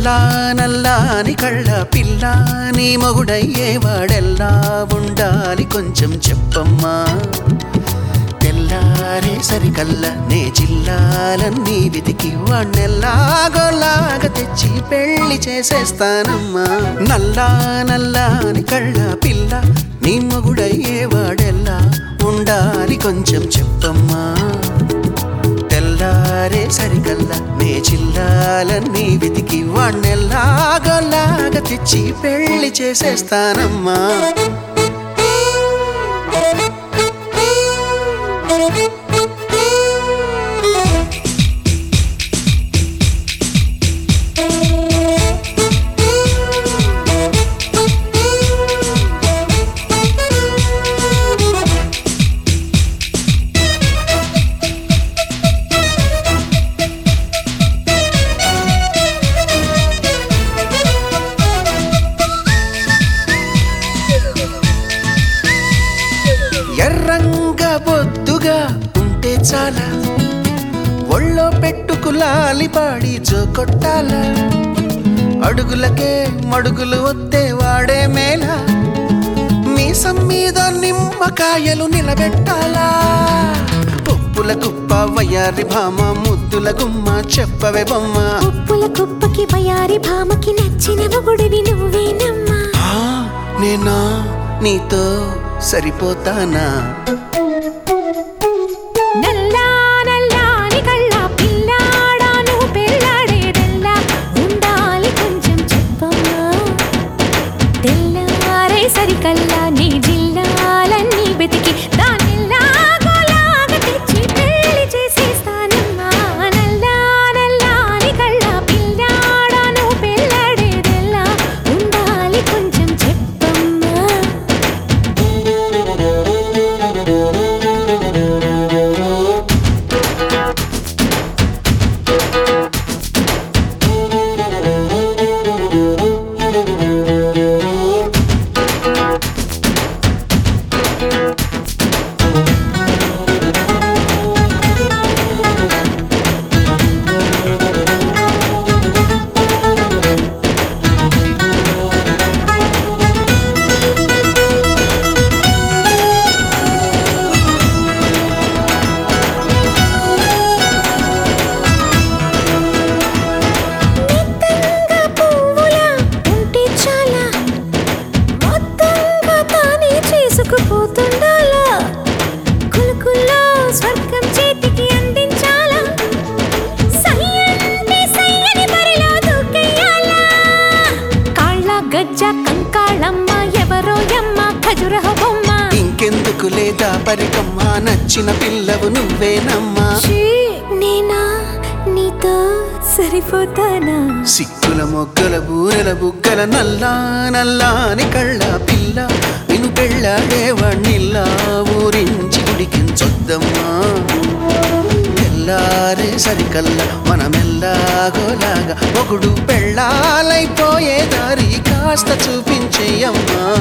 నల్లా నల్లాని కళ్ళ పిల్ల నీ మొగుడయ్యేవాడెల్లా ఉండాలి కొంచెం చెప్పమ్మా తెల్లారే సరికల్లా నే జిల్లాలన్నీ వెతికి వాణ్ణెల్లాగోలాగా తెచ్చి పెళ్లి చేసేస్తానమ్మా నల్లా నల్లాని కళ్ళ పిల్ల నీ మొగుడయ్యేవాడెల్లా ఉండాలి కొంచెం చెప్పమ్మా తెల్లారే సరికల్లా నే జిల్లాలన్నీ వెతికి వాణ్ణెల్లాగోలాగా తెచ్చి పెళ్లి చేసేస్తానమ్మా ఎర్రంగా బొద్దుగా ఉంటే చాలా ఒళ్ళో పెట్టుకులాలి పాడి జోకొట్టాల అడుగులకే మడుగులు వద్దే వాడే మేళ మీసం మీద నిమ్మకాయలు నిలబెట్టాలా ఉప్పుల కుప్ప వయ్యారి భామ ముద్దుల గుమ్మ చెప్పవే బొమ్మ ఉప్పుల కుప్పకి వయారి భామకి నచ్చిన మొగుడివి నువ్వేనమ్మా నేనా నీతో సరిపోతానా నల్లా నల్లాని కళ్ళ పిల్లాడా నువ్వు పెళ్ళాడేదెల్లా ఉండాలి కొంచెం చెప్పమ్మా తెల్లారే సరికల్లా నీ జిల్లాలన్నీ వెతికి దానిలాగోలాగా తెచ్చి పెళ్లి చేసేస్తానమ్మా నల్లా నల్లాని కళ్ళ పిల్లాడా నువ్వు పెళ్ళాడేదెల్లా ఉండాలి కొంచెం చెప్పమ్మా స్వర్గం చేతికి అందించాలా సయ్యంటే సయ్యని బరిలో దూకెయ్యాలా కాళ్ళ గజ్జ కంకాళమ్మ ఎవరో యమ్మ ఖజురహ బొమ్మ ఇంకెందుకు లేదా పరికమ్మ నచ్చిన పిల్లవు నువ్వేనమ్మా నేనా నీతో సరిపోతానా సిక్కుల మొగ్గల బూరెల బుగ్గల నల్లా నల్లాని కళ్ళ పిల్ల నిన్ను పెళ్ళాడేవాణ్ణిల్లా ఊరించి గుడికించొద్దమ్మా తెల్లారే సరికల్లా మనమెల్లాగోలాగా మొగుడు పెళ్ళాలైపోయే దారి కాస్త చూపించేయమ్మా